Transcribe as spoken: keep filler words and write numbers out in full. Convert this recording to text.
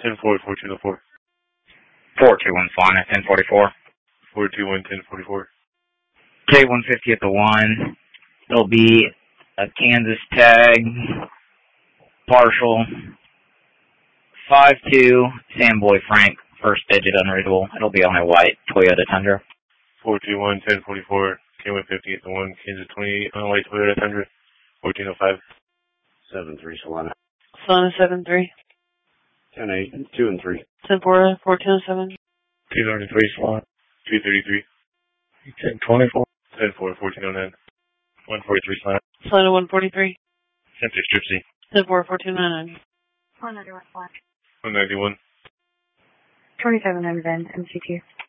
ten four, fourteen oh four. four two one Solana, ten forty-four. four two one, ten forty-four. K one fifty at the one. It'll be a Kansas tag, partial, five two, Samboy Frank, first digit unreadable. It'll be on a white Toyota Tundra. four two one, ten forty-four. K one fifty at the one. Kansas twenty-eight on a white Toyota Tundra. fourteen oh five. seven three Solana. Solana seven three. ten eight, two and three. ten four, fourteen oh seven. two thirty-three Solana. two thirty-three. ten twenty-four. ten four, fourteen oh nine. one forty-three Solana. Solana one forty-three. ten six Gypsy. ten four, fourteen ninety. one ninety-one Solana. one ninety-one. twenty-seven hundred M C two.